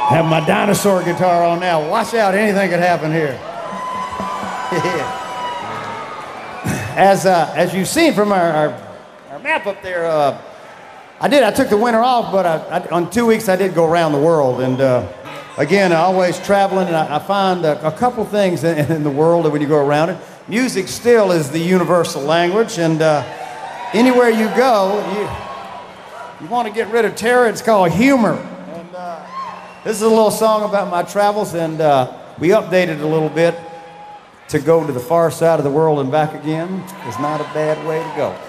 Have my dinosaur guitar on now. Watch out, anything could happen here. As you've seen from our map up there, I took the winter off, but on 2 weeks I did go around the world. And again, always traveling, and I find a couple things in the world that when you go around it, music still is the universal language, and anywhere you go, you want to get rid of terror, it's called humor. This is a little song about my travels, and we updated it a little bit to go to the far side of the world and back again. It's not a bad way to go.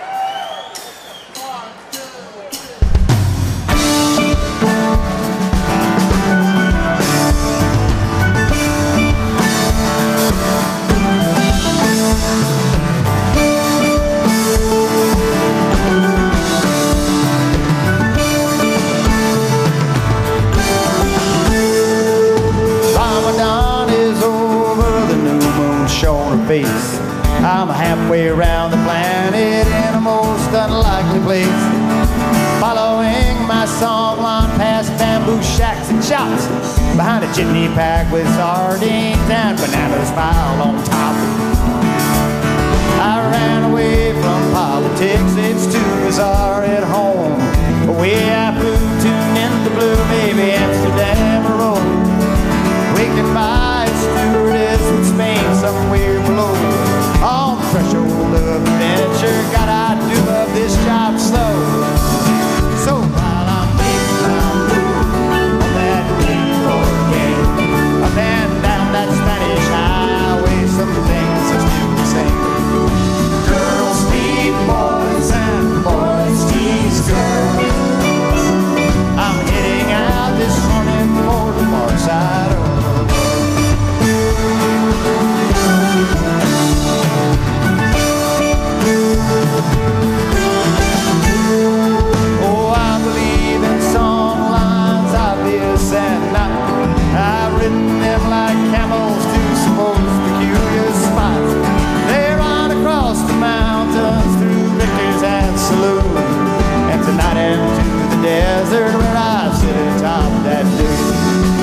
I'm halfway around the planet in a most unlikely place, following my song line past bamboo shacks and shops, behind a jitney pack with sardines and bananas piled on top. I ran away from politics, it's too bizarre at home. Away I flew to in the blue, maybe Amsterdam or Rome, waking by a stewardess in Spain somewhere below. On the threshold of adventure, gotta do of this job slow. So while I'm making my move on that keyboard game, up and down that Spanish highway, some things are still the same. Girls need boys and boys tease girls. I'm heading out this morning for the far side of the world. Oh, I believe in song lines, obvious and not. I've ridden them like camels to some most peculiar spots. They run across the mountains through Richter's and Saloon, and tonight into the desert where I sit atop that dune.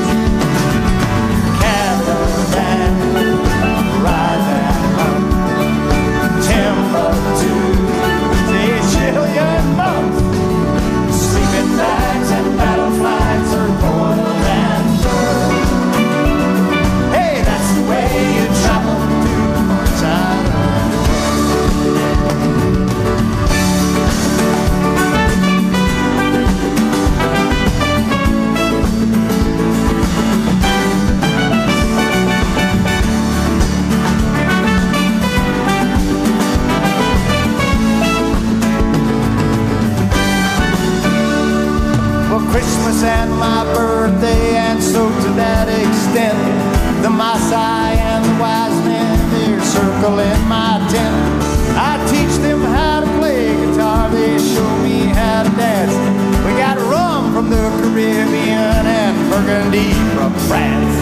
Caravan, ride that hunt, Timbuktu, Sicilian monks, sleeping bags and battle flags are boiled and burned. Hey, that's the way you travel to the far side of the Christmas and my birthday, and so to that extent, the Maasai and the wise men, they're circling my tent. I teach them how to play guitar, they show me how to dance. We got rum from the Caribbean and Burgundy from France.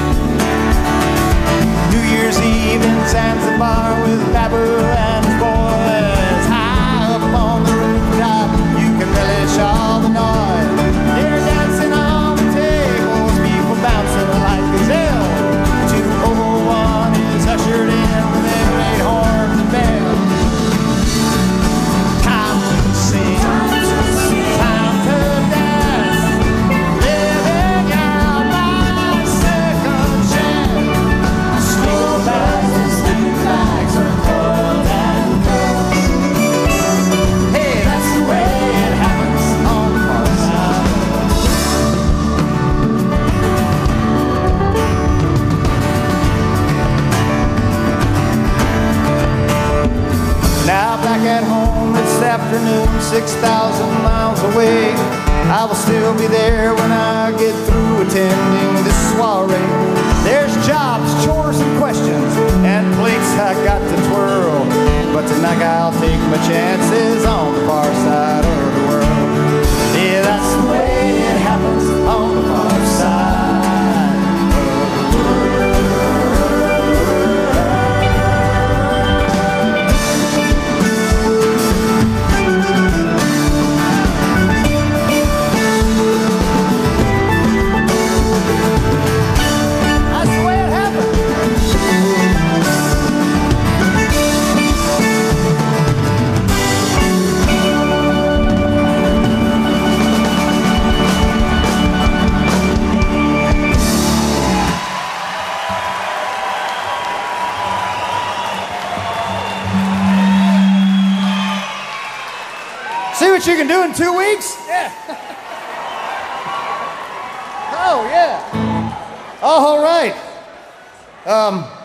New Year's Eve in Zanzibar with Babu and his boys. High up on the rooftop, you can relish all the noise. They're dancing on the tables, people bouncing like gazelle. 201 is ushered in with their great horns and bells. Time to sing, time to dance, living out my second chance. Sleep bags and sleep bags are coiled and gold. Hey, that's the way it happens on the far side. Now back at home this afternoon, 6,000 miles away, I will still be there when I get through attending this soiree. There's jobs, chores, and questions, and plates I got to twirl, but tonight I'll take my chances on the far side of the world. Yeah, that's the way it happens on the far side. what you can do in 2 weeks? Yeah. Oh, yeah. All right.